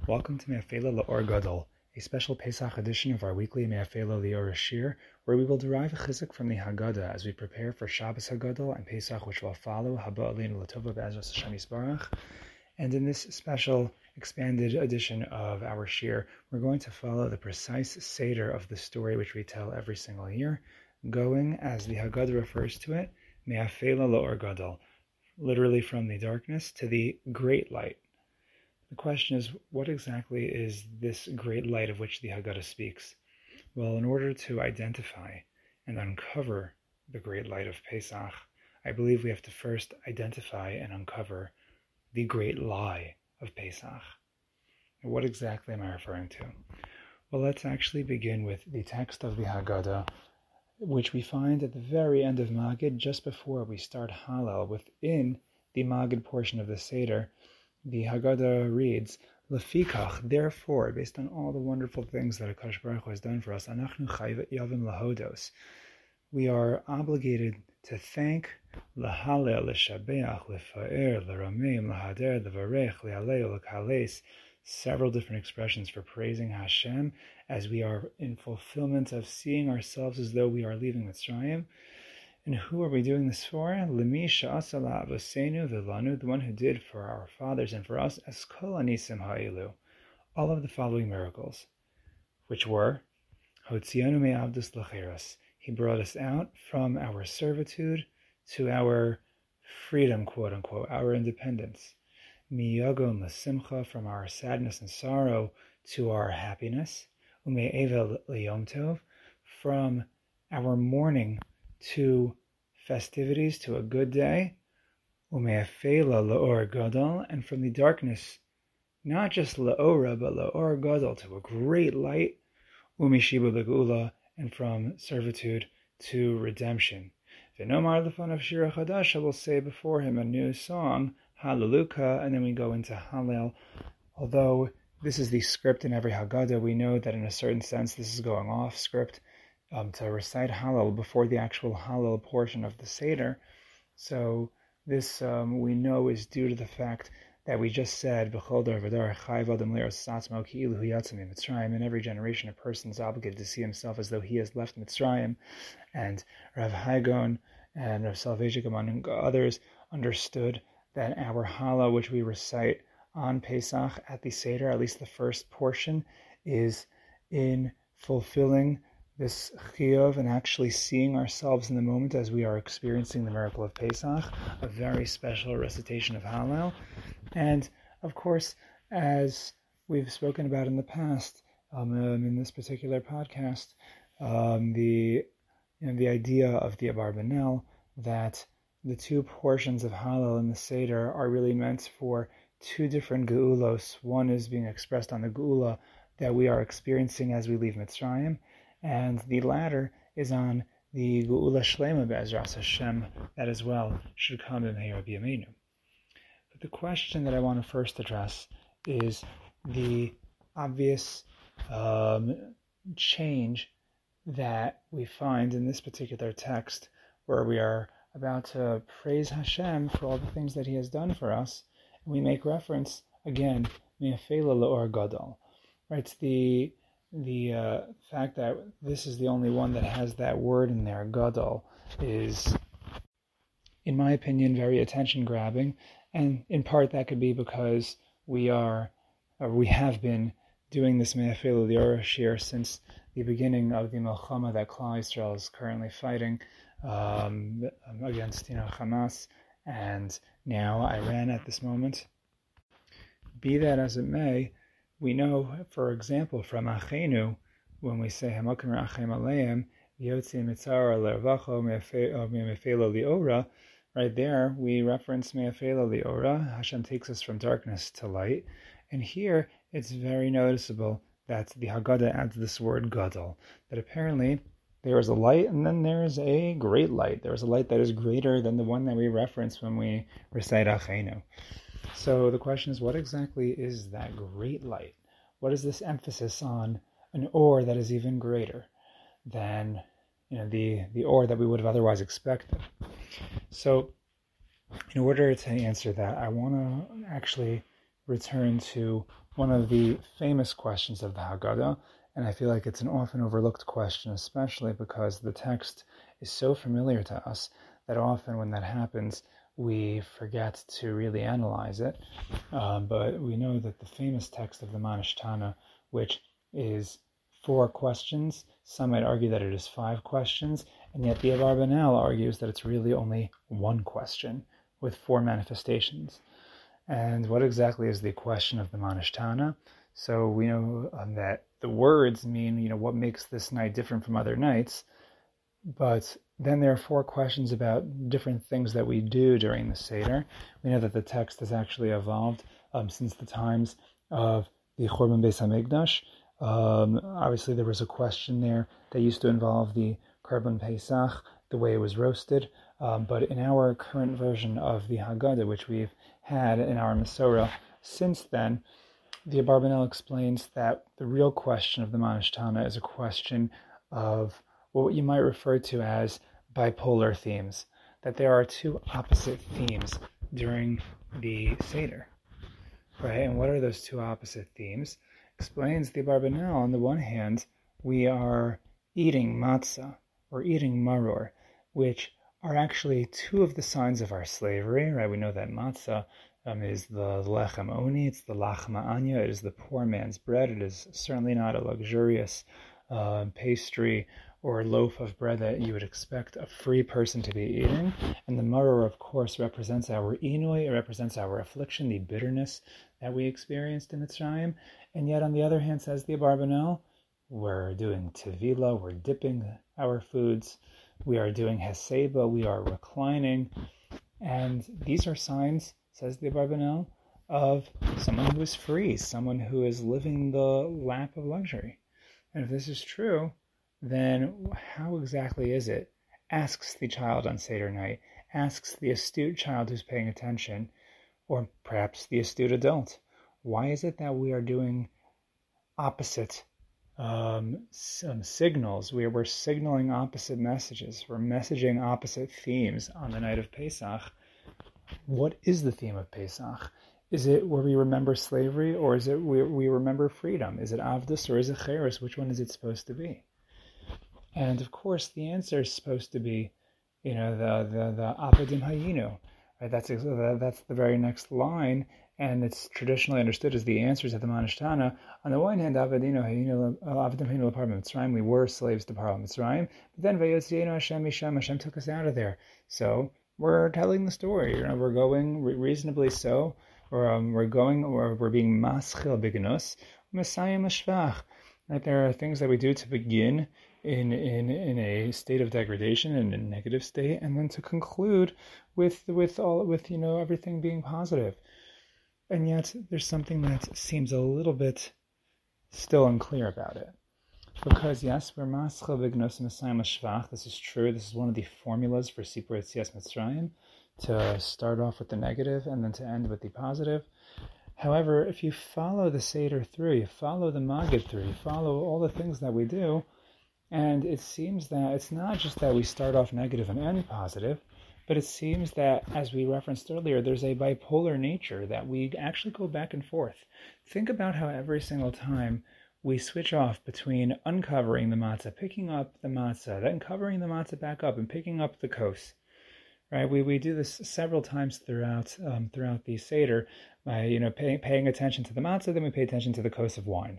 Welcome to Me'afela L'Or Gadol, a special Pesach edition of our weekly Me'afela L'Or Shir, where we will derive a chizuk from the Haggadah as we prepare for Shabbos Haggadol and Pesach, which will follow, Haba Aleinu L'Tova B'Ezras Hashem Yisbarach. And in this special expanded edition of our Shir, we're going to follow the precise seder of the story which we tell every single year, going, as the Haggadah refers to it, Me'afela L'Or Gadol, literally from the darkness to the great light. The question is, what exactly is this great light of which the Haggadah speaks? Well, in order to identify and uncover the great light of Pesach, I believe we have to first identify and uncover the great lie of Pesach. And what exactly am I referring to? Well, let's actually begin with the text of the Haggadah, which we find at the very end of Magid, just before we start Hallel. Within the Magid portion of the Seder, the Haggadah reads, Lefikach, therefore, based on all the wonderful things that HaKadosh Baruch Hu has done for us, Anachnu chayavim lahodos, we are obligated to thank, lahalel, leshabeach, lefa'er, lerameim, lahader, levarech, lealeo, lekales, several different expressions for praising Hashem as we are in fulfillment of seeing ourselves as though we are leaving Mitzrayim. And who are we doing this for? Lemi sha'asa la'avosenu v'lanu, the one who did for our fathers and for us, as kol anisim ha'ilu, all of the following miracles, which were, Hotzianu me'avdus l'cheros, he brought us out from our servitude to our freedom, quote unquote, our independence. Miyagon l'simcha, from our sadness and sorrow to our happiness. Ume'evel l'yom tov, from our mourning to festivities, to a good day. Ume'afela l'or gadol, and from the darkness, not just l'ora, but l'or gadol, to a great light. Umishiba l'geula, and from servitude to redemption. V'nomar l'fanav shira chadash, I will say before him a new song, Hallelujah, and then we go into Hallel. Although this is the script in every Haggadah, we know that in a certain sense this is going off script, to recite Hallel before the actual Hallel portion of the Seder. So this we know is due to the fact that we just said, in every generation a person is obligated to see himself as though he has left Mitzrayim. And Rav Haigon and Rav Soloveitchik, among others, understood that our Hallel, which we recite on Pesach at the Seder, at least the first portion, is in fulfilling this chiyuv and actually seeing ourselves in the moment as we are experiencing the miracle of Pesach, a very special recitation of Hallel. And of course, as we've spoken about in the past, in this particular podcast, the idea of the Abarbanel, that the two portions of Hallel in the Seder are really meant for two different geulos. One is being expressed on the geula that we are experiencing as we leave Mitzrayim, and the latter is on the Geula Shlema Be'ezras Hashem, that as well should come in Meir B'Yameinu. But the question that I want to first address is the obvious change that we find in this particular text, where we are about to praise Hashem for all the things that He has done for us, and we make reference again, Me'afela L'Or Gadol, right? The fact that this is the only one that has that word in there, Gadol, is, in my opinion, very attention-grabbing, and in part that could be because we have been doing this Me'afela L'Or Shir since the beginning of the Milchama that Klal Yisrael is currently fighting against Hamas, and now Iran at this moment. Be that as it may, we know, for example, from Achenu, when we say Hamakim Ra'achem Aleim, Yotzi Mitzara L'Ervacho Me'afela L'Ora, right there we reference Me'afela L'Ora. Hashem takes us from darkness to light, and here it's very noticeable that the Haggadah adds this word Gadol, that apparently there is a light and then there is a great light. There is a light that is greater than the one that we reference when we recite Achenu. So the question is, what exactly is that great light? What is this emphasis on an or that is even greater than the or that we would have otherwise expected? So in order to answer that, I want to actually return to one of the famous questions of the Haggadah, and I feel like it's an often overlooked question, especially because the text is so familiar to us that often when that happens, we forget to really analyze it. But we know that the famous text of the Manishtana, which is 4 questions, some might argue that it is 5 questions, and yet the Abarbanel argues that it's really only 1 question with 4 manifestations. And what exactly is the question of the Manishtana? So we know that the words mean, what makes this night different from other nights, but then there are 4 questions about different things that we do during the Seder. We know that the text has actually evolved since the times of the Churban Beis HaMikdash. Obviously, there was a question there that used to involve the Korban Pesach, the way it was roasted. But in our current version of the Haggadah, which we've had in our Masorah since then, the Abarbanel explains that the real question of the Manishtana is a question of what you might refer to as bipolar themes, that there are 2 opposite themes during the Seder, right? And what are those 2 opposite themes? Explains the Abarbanel, on the one hand, we are eating matzah, or eating maror, which are actually 2 of the signs of our slavery, right? We know that matzah is the lechem oni, it's the lachma anya, it is the poor man's bread. It is certainly not a luxurious pastry or loaf of bread that you would expect a free person to be eating. And the maror, of course, represents our inui, it represents our affliction, the bitterness that we experienced in Mitzrayim. And yet, on the other hand, says the Abarbanel, we're doing tevila, we're dipping our foods, we are doing heseba, we are reclining. And these are signs, says the Abarbanel, of someone who is free, someone who is living the lap of luxury. And if this is true, then how exactly is it? Asks the child on Seder night, asks the astute child who's paying attention, or perhaps the astute adult. Why is it that we are doing opposite signals? We're signaling opposite messages. We're messaging opposite themes on the night of Pesach. What is the theme of Pesach? Is it where we remember slavery, or is it where we remember freedom? Is it Avdus, or is it Cheres? Which one is it supposed to be? And of course, the answer is supposed to be, the Apadim Hayinu. Right? That's the very next line, and it's traditionally understood as the answers of the Manishtana. On the one hand, Apadim Hayinu L'Parva Mitzrayim, we were slaves to Parva Mitzrayim, but then Vayotzienu Hashem Misham, Hashem took us out of there. So we're telling the story. We're going reasonably so. We're being maschil bignus, Messiah Mashvach. Right? There are things that we do to begin in a state of degradation, in a negative state, and then to conclude with everything being positive. And yet there's something that seems a little bit still unclear about it. Because yes, we're maschil bignus Messiah Mashvach. This is true. This is one of the formulas for Sipur Yetzias Mitzrayim, to start off with the negative and then to end with the positive. However, if you follow the Seder through, you follow the Magid through, you follow all the things that we do, and it seems that it's not just that we start off negative and end positive, but it seems that, as we referenced earlier, there's a bipolar nature, that we actually go back and forth. Think about how every single time we switch off between uncovering the matzah, picking up the matzah, then covering the matzah back up and picking up the kos. Right, we do this several times throughout the Seder by paying attention to the matzah, then we pay attention to the kos of wine,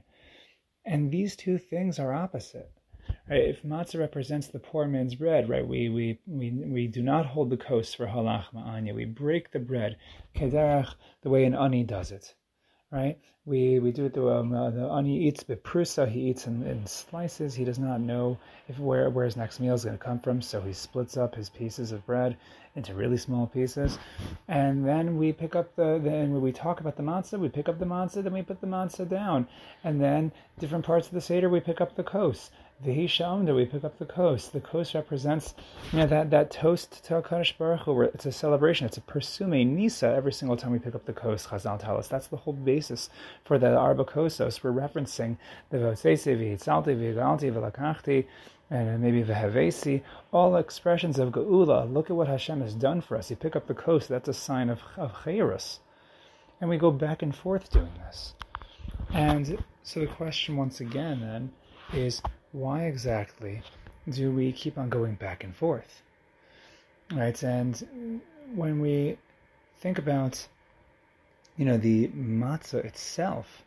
and these 2 things are opposite. Right, if matzah represents the poor man's bread, right, we do not hold the kos for halach ma'anya. We break the bread, kederach, the way an ani does it. Right, we do it the ani eats beprusa. He eats in slices. He does not know where his next meal is going to come from, so he splits up his pieces of bread into really small pieces. And then we pick up when we talk about the matzah, we pick up the matzah, then we put the matzah down, and then different parts of the Seder we pick up the kos. V'hi sha'amda, we pick up the kos. The kos represents that toast to HaKadosh Baruch Hu, where it's a celebration, it's a persume nisa every single time we pick up the kos. Chazal tell us that's the whole basis for the arba kosos. We're referencing the v'otzeisi, v'hitzalti, v'higalti, v'lakachti, and maybe v'havesi, all expressions of geula. Look at what Hashem has done for us. You pick up the kos, that's a sign of chayrus. And we go back and forth doing this. And so the question once again then is, why exactly do we keep on going back and forth? Right? And when we think about, the matzah itself,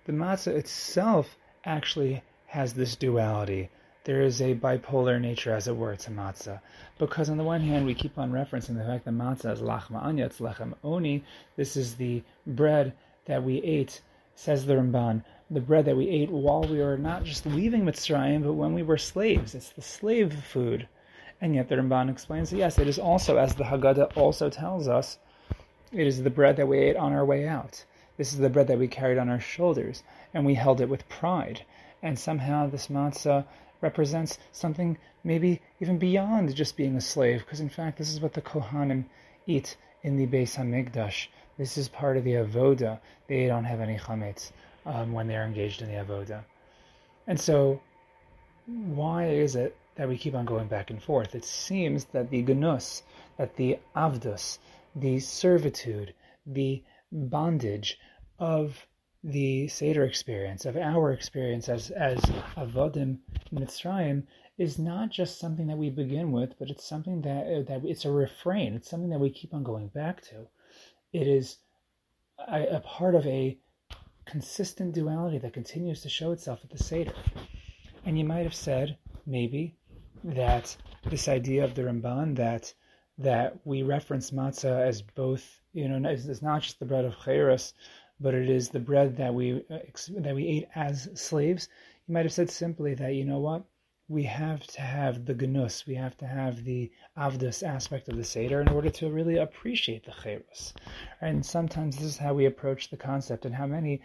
actually has this duality. There is a bipolar nature, as it were, to matzah. Because on the one hand, we keep on referencing the fact that matzah is lachma anya, it's lechem oni. This is the bread that we ate, says the Ramban, the bread that we ate while we were not just leaving Mitzrayim, but when we were slaves. It's the slave food. And yet the Ramban explains that, yes, it is also, as the Haggadah also tells us, it is the bread that we ate on our way out. This is the bread that we carried on our shoulders, and we held it with pride. And somehow this matzah represents something maybe even beyond just being a slave, because in fact this is what the Kohanim eat in the Beis HaMikdash. This is part of the avoda. They don't have any chametz when they're engaged in the avoda. And so why is it that we keep on going back and forth? It seems that the genus, that the avdus, the servitude, the bondage of the Seder experience, of our experience as avodim Mitzrayim, is not just something that we begin with, but it's something that it's a refrain. It's something that we keep on going back to. It is a part of a consistent duality that continues to show itself at the Seder. And you might have said, maybe, that this idea of the Ramban that we reference matzah as both, it's not just the bread of Chayros, but it is the bread that we ate as slaves. You might have said simply that, we have to have the genus, we have to have the avdus aspect of the Seder in order to really appreciate the Chayros. And sometimes this is how we approach the concept, and how many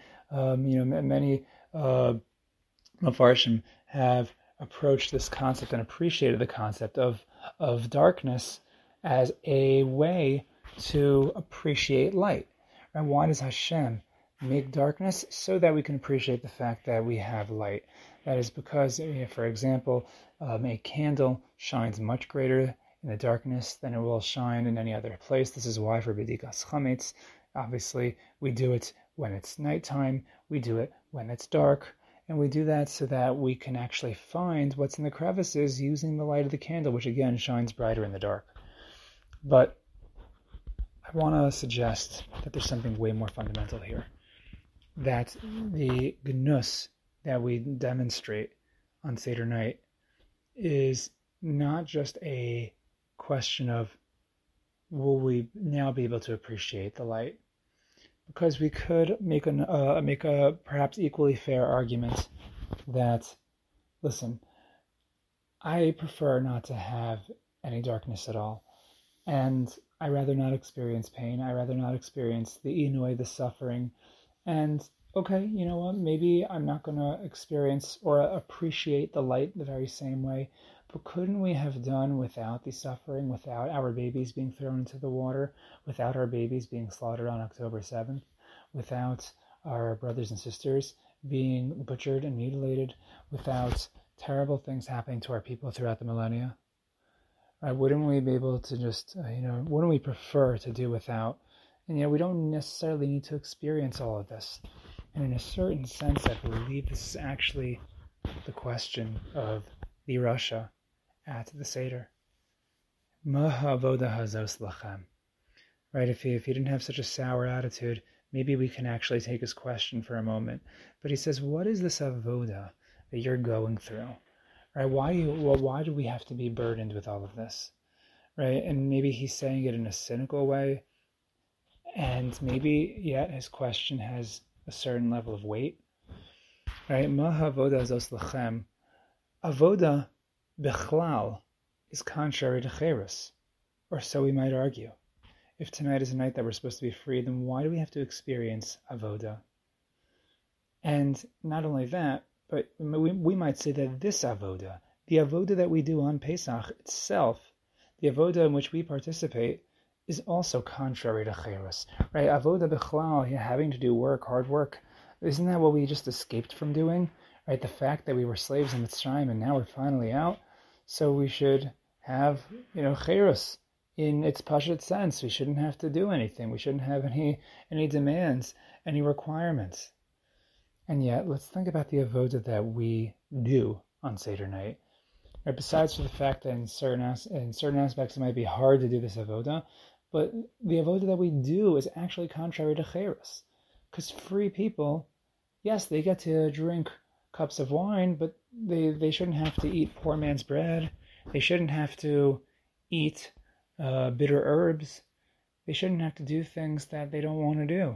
Mefarshim have approached this concept and appreciated the concept of darkness as a way to appreciate light. And why does Hashem make darkness? So that we can appreciate the fact that we have light. That is because, for example, a candle shines much greater in the darkness than it will shine in any other place. This is why for B'dikas Chametz, obviously, we do it when it's nighttime, we do it when it's dark, and we do that so that we can actually find what's in the crevices using the light of the candle, which again shines brighter in the dark. But I want to suggest that there's something way more fundamental here. That the gnus that we demonstrate on Seder night is not just a question of, will we now be able to appreciate the light? Because we could make a perhaps equally fair argument that, listen, I prefer not to have any darkness at all, and I rather not experience pain. I rather not experience the inui, the suffering. And okay, you know what? Maybe I'm not going to experience or appreciate the light the very same way. But couldn't we have done without the suffering, without our babies being thrown into the water, without our babies being slaughtered on October 7th, without our brothers and sisters being butchered and mutilated, without terrible things happening to our people throughout the millennia? Wouldn't we be able to just, wouldn't we prefer to do without? And we don't necessarily need to experience all of this. And in a certain sense, I believe this is actually the question of the Rasha at the Seder. Ma ha'avoda hazos lachem. Right, if he didn't have such a sour attitude, maybe we can actually take his question for a moment. But he says, what is this avoda that you're going through? Right, why do we have to be burdened with all of this? Right, and maybe he's saying it in a cynical way, and maybe yet his question has a certain level of weight. Right, ma ha'avoda hazos lachem. Avoda bechlal is contrary to Chayros, or so we might argue. If tonight is a night that we're supposed to be free, then why do we have to experience avoda? And not only that, but we might say that this avoda, the avoda that we do on Pesach itself, the avoda in which we participate, is also contrary to Chayros. Right? Avoda bechlal, having to do work, hard work, isn't that what we just escaped from doing? Right? The fact that we were slaves in Mitzrayim and now we're finally out, so we should have, Chayros in its Pashut sense. We shouldn't have to do anything. We shouldn't have any demands, any requirements. And yet, let's think about the avoda that we do on Seder night. Right, besides for the fact that in certain aspects it might be hard to do this avoda, but the avoda that we do is actually contrary to Chayrus. Because free people, yes, they get to drink cups of wine, but they shouldn't have to eat poor man's bread. They shouldn't have to eat bitter herbs. They shouldn't have to do things that they don't want to do.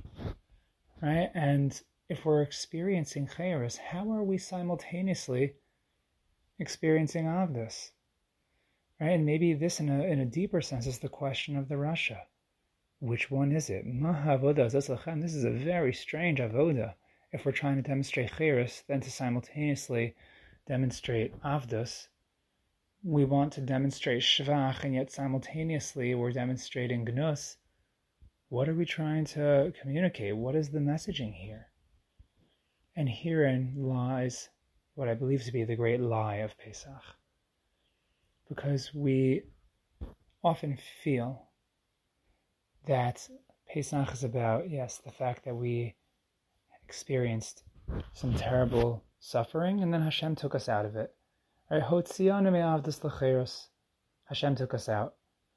Right? And if we're experiencing Chayrus, how are we simultaneously experiencing Avdus? Right? And maybe this in a deeper sense is the question of the Rasha. Which one is it? This is a very strange avoda. If we're trying to demonstrate Chayrus, then to simultaneously demonstrate Avdus, we want to demonstrate Shvach, and yet simultaneously we're demonstrating Gnus. What are we trying to communicate? What is the messaging here? And herein lies what I believe to be the great lie of Pesach. Because we often feel that Pesach is about, yes, the fact that we experienced some terrible suffering, and then Hashem took us out of it. Right? Hotzianu me'avdus l'cheiros. Hashem took us out.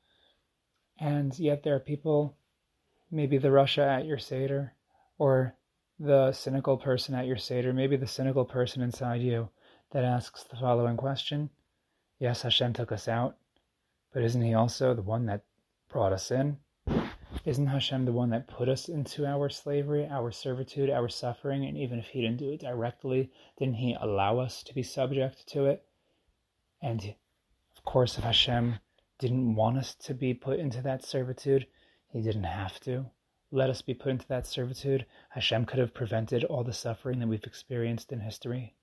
And yet there are people, maybe the Rasha at your Seder, or the cynical person at your Seder, maybe the cynical person inside you, that asks the following question. Yes, Hashem took us out, but isn't He also the one that brought us in? Isn't Hashem the one that put us into our slavery, our servitude, our suffering? And even if He didn't do it directly, didn't He allow us to be subject to it? And of course, if Hashem didn't want us to be put into that servitude, He didn't have to let us be put into that servitude. Hashem could have prevented all the suffering that we've experienced in history.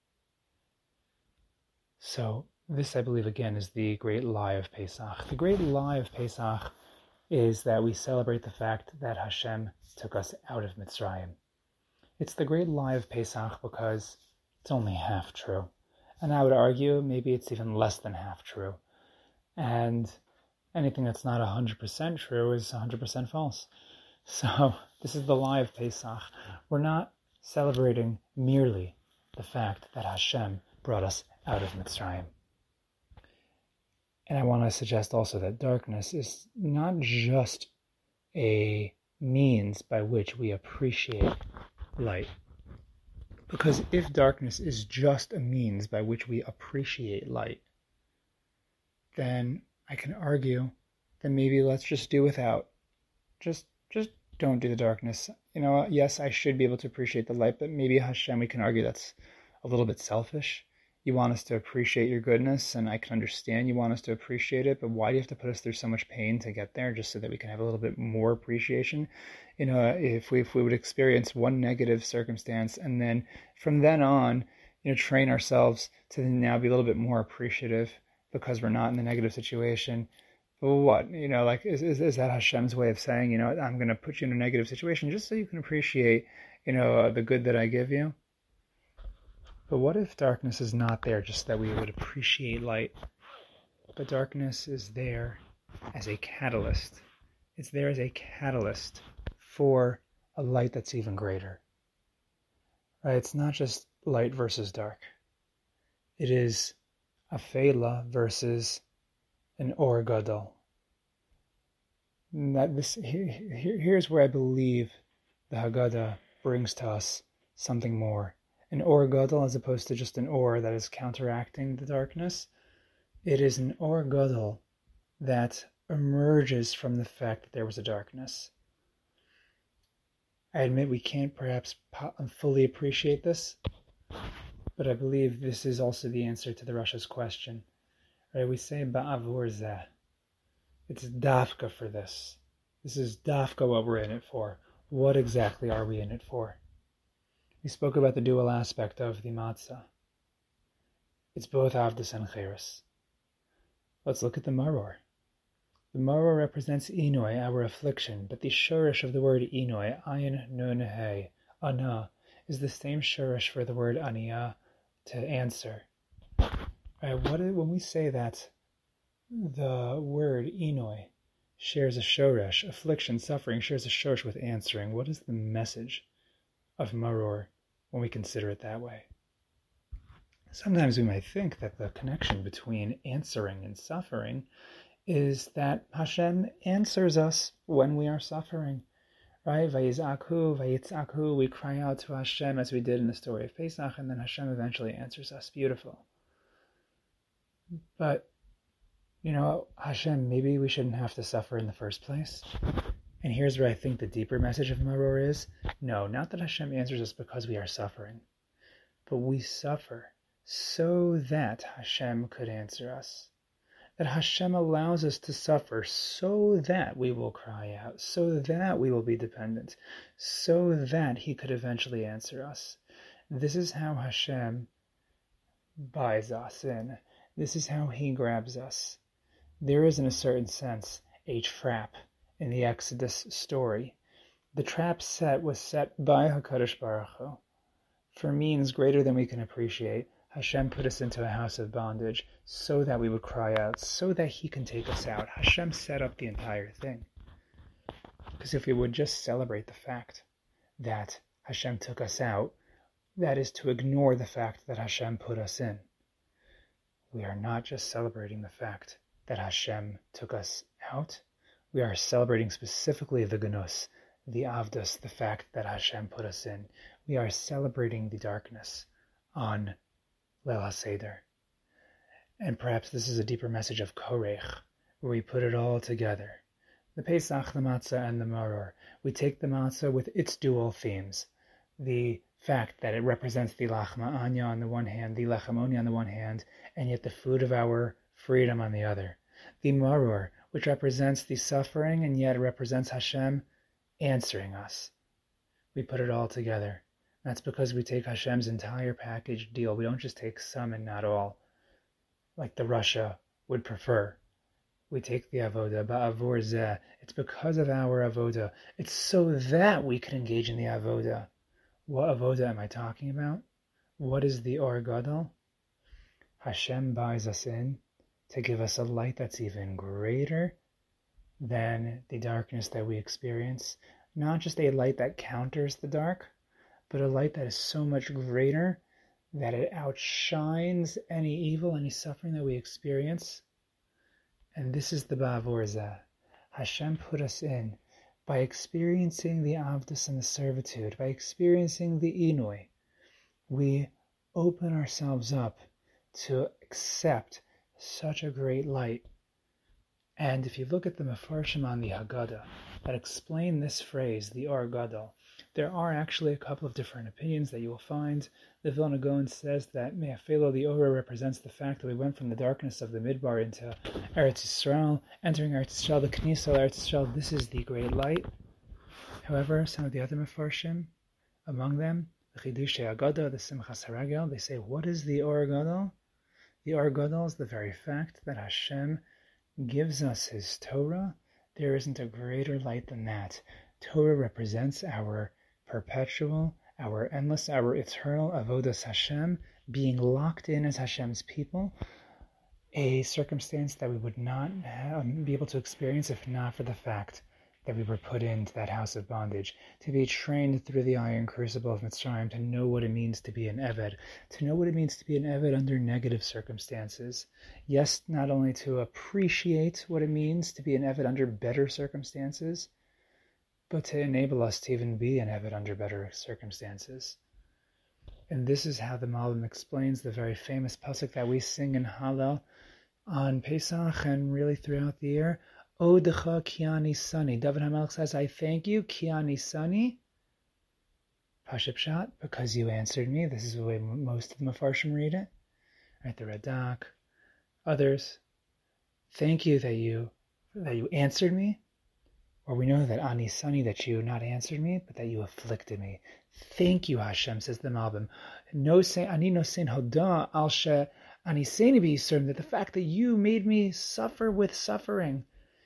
So this, I believe, again, is the great lie of Pesach. The great lie of Pesach is that we celebrate the fact that Hashem took us out of Mitzrayim. It's the great lie of Pesach because it's only half true. And I would argue maybe it's even less than half true. And anything that's not 100% true is 100% false. So this is the lie of Pesach. We're not celebrating merely the fact that Hashem brought us out of Mitzrayim. And I want to suggest also that darkness is not just a means by which we appreciate light. Because if darkness is just a means by which we appreciate light, then I can argue that maybe let's just do without. Just don't do the darkness. Yes, I should be able to appreciate the light, but maybe Hashem, we can argue that's a little bit selfish. You want us to appreciate your goodness, and I can understand you want us to appreciate it, but why do you have to put us through so much pain to get there just so that we can have a little bit more appreciation? If we would experience one negative circumstance and then from then on, train ourselves to now be a little bit more appreciative because we're not in the negative situation. But what? Is that Hashem's way of saying, I'm going to put you in a negative situation just so you can appreciate, the good that I give you? But what if darkness is not there just that we would appreciate light? But darkness is there as a catalyst. It's there as a catalyst for a light that's even greater. Right? It's not just light versus dark. It is Afela versus an Or Gadol. Here's where I believe the Haggadah brings to us something more. An Or Gadol, as opposed to just an Or that is counteracting the darkness, it is an Or Gadol that emerges from the fact that there was a darkness. I admit we can't perhaps fully appreciate this, but I believe this is also the answer to the Rasha's question. Right? We say Ba'avur Zeh. It's dafka for this. This is dafka what we're in it for. What exactly are we in it for? We spoke about the dual aspect of the matzah. It's both Avdus and Chayrus. Let's look at the maror. The maror represents Inoi, our affliction, but the shurish of the word Inoi, ayin nun he, ana, is the same shurish for the word aniyah, to answer. Right, when we say that the word Inoi shares a shoresh, affliction, suffering, shares a shoresh with answering, what is the message of maror? when we consider it that way. Sometimes we might think that the connection between answering and suffering is that Hashem answers us when we are suffering. Right? Vayizakhu, we cry out to Hashem as we did in the story of Pesach, and then Hashem eventually answers us. Beautiful. But, Hashem, maybe we shouldn't have to suffer in the first place. And here's where I think the deeper message of Maror is. No, not that Hashem answers us because we are suffering, but we suffer so that Hashem could answer us. That Hashem allows us to suffer so that we will cry out, so that we will be dependent, so that He could eventually answer us. This is how Hashem buys us in. This is how He grabs us. There is, in a certain sense, a trap in the Exodus story. The trap was set by HaKadosh Baruch Hu for means greater than we can appreciate. Hashem put us into a house of bondage so that we would cry out, so that He can take us out. Hashem set up the entire thing. Because if we would just celebrate the fact that Hashem took us out, that is to ignore the fact that Hashem put us in. We are not just celebrating the fact that Hashem took us out. We are celebrating specifically the Ganus, the Avdus, the fact that Hashem put us in. We are celebrating the darkness on Leil HaSeder. And perhaps this is a deeper message of Korech, where we put it all together. The Pesach, the Matzah, and the Maror. We take the Matzah with its dual themes. The fact that it represents the Lachma Anya on the one hand, the Lechem on the one hand, and yet the food of our freedom on the other. The Maror, which represents the suffering, and yet it represents Hashem answering us. We put it all together. That's because we take Hashem's entire package deal. We don't just take some and not all, like the Russia would prefer. We take the Avoda, Ba'avor Zeh. It's because of our Avoda. It's so that we can engage in the Avoda. What Avoda am I talking about? What is the Or Gadol? Hashem buys us in to give us a light that's even greater than the darkness that we experience. Not just a light that counters the dark, but a light that is so much greater that it outshines any evil, any suffering that we experience. And this is the Ba'avor Zeh. Hashem put us in by experiencing the Avdus and the servitude, by experiencing the Inui. We open ourselves up to accept such a great light. And if you look at the Mefarshim on the Haggadah that explain this phrase, the Or Gadol, there are actually a couple of different opinions that you will find. The Vilna Gaon says that Me'afelo the Ora represents the fact that we went from the darkness of the Midbar into Eretz Yisrael, entering Eretz Yisrael, the Knesset Eretz Yisrael. This is the great light. However, some of the other Mefarshim, among them, the Chidushei Haggadah, the Simchas Haragel, they say, what is the Or Gadol? The Or Gadol is the very fact that Hashem gives us His Torah. There isn't a greater light than that. Torah represents our perpetual, our endless, our eternal avodas Hashem, being locked in as Hashem's people, a circumstance that we would not be able to experience if not for the fact that we were put into that house of bondage, to be trained through the iron crucible of Mitzrayim, to know what it means to be an Eved, to know what it means to be an Eved under negative circumstances. Yes, not only to appreciate what it means to be an Eved under better circumstances, but to enable us to even be an Eved under better circumstances. And this is how the Malbim explains the very famous pasuk that we sing in Hallel on Pesach and really throughout the year. Odecha ki ani sani. David HaMelech says, I thank you, ki ani sani. Pashut Pshat, because you answered me. This is the way most of the Mefarshim read it. Right, the Radak, others. Thank you that you answered me. Or we know that ani sani, that you not answered me, but that you afflicted me. Thank you, Hashem, says the Malbim. No say ani no sein hoda al she ani seini b'yisurim, that the fact that you made me suffer with suffering.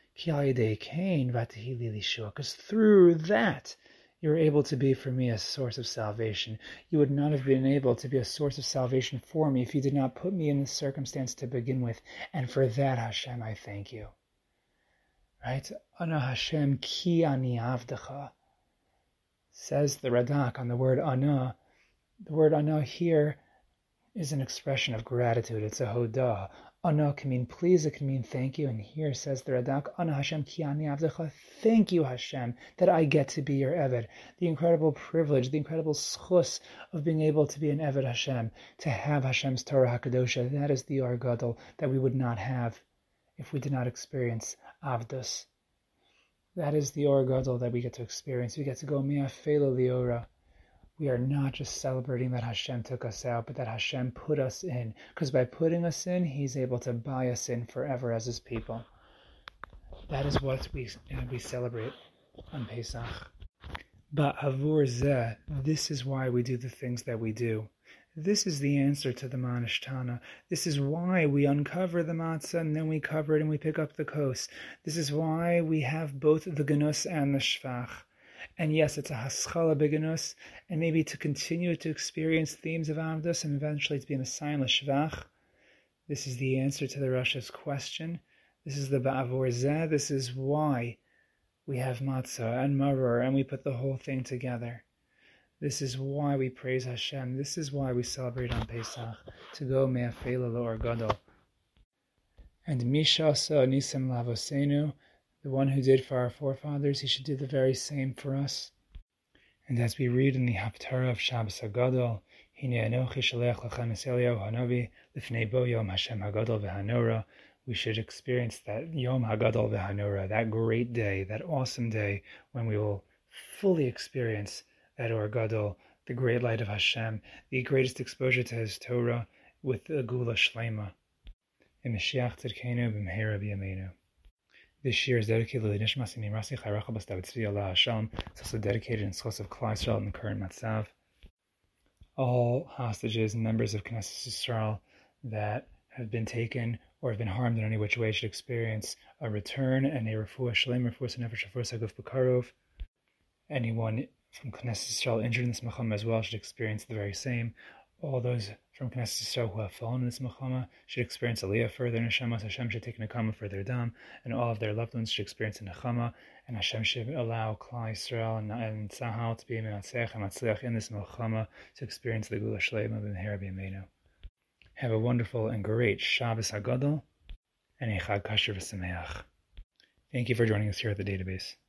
Because through that, you're able to be for me a source of salvation. You would not have been able to be a source of salvation for me if you did not put me in this circumstance to begin with. And for that, Hashem, I thank you. Right? Ana Hashem ki ani avdecha. Says the Radak on the word ana, The word ana here is an expression of gratitude. It's a hodah. Ana can mean please, it can mean thank you. And here says the Radak, Ana Hashem ki ani avdecha. Thank you, Hashem, that I get to be your Eved. The incredible privilege, the incredible schus of being able to be an Eved Hashem, to have Hashem's Torah HaKadosha. That is the Or Gadol that we would not have if we did not experience Avdus. That is the Or Gadol that we get to experience. We get to go mi'afela liora. We are not just celebrating that Hashem took us out, but that Hashem put us in. Because by putting us in, He's able to buy us in forever as His people. That is what we celebrate on Pesach. But Avur Zeh, this is why we do the things that we do. This is the answer to the Manishtana. This is why we uncover the matzah and then we cover it and we pick up the kos. This is why we have both the genus and the shvach. And yes, it's a haschala beginus, and maybe to continue to experience themes of Avdus and eventually to be Messiah l'shvach. This is the answer to the Rasha's question. This is the ba'avor zeh. This is why we have matzah and maror, and we put the whole thing together. This is why we praise Hashem. This is why we celebrate on Pesach, to go me'afela l'or gadol. And mishasa nisim lavosenu, the one who did for our forefathers, he should do the very same for us. And as we read in the Haftarah of Shabbos HaGadol, Hine Anochi Shalech Lachem es Eliyahu Hanavi Lifnei Bo Yom Hashem HaGadol V'Hanora, we should experience that Yom HaGadol V'Hanora, that great day, that awesome day, when we will fully experience that Or Gadol, the great light of Hashem, the greatest exposure to His Torah, with the Gula Shlema. In Mashiach Tzidkenu B'Mehera B'Yameinu. This year is dedicated to Nishmas Imrasi Chayracha Bas David Tzvi Allah Hashem. It's also dedicated in schos of Klal Yisrael in the current Matzav. All hostages and members of Knesset Yisrael that have been taken or have been harmed in any which way should experience a return and a refuah shalem, refuah nefesh, refuah saguf b'karov. Anyone from Knesset Yisrael injured in this mechama as well should experience the very same. All those from Knesset Yisrael who have fallen in this mechama should experience aliyah for their neshamas. Hashem should take nekama for their dam, and all of their loved ones should experience a nechama. And Hashem should allow Klal Yisrael and Tzahal to be menatzech and matzliach in this mechama to experience the Gula Shlema b'Mehera b'Yameinu. Have a wonderful and great Shabbos HaGadol and a Chag Kasher v'Sameach. Thank you for joining us here at the database.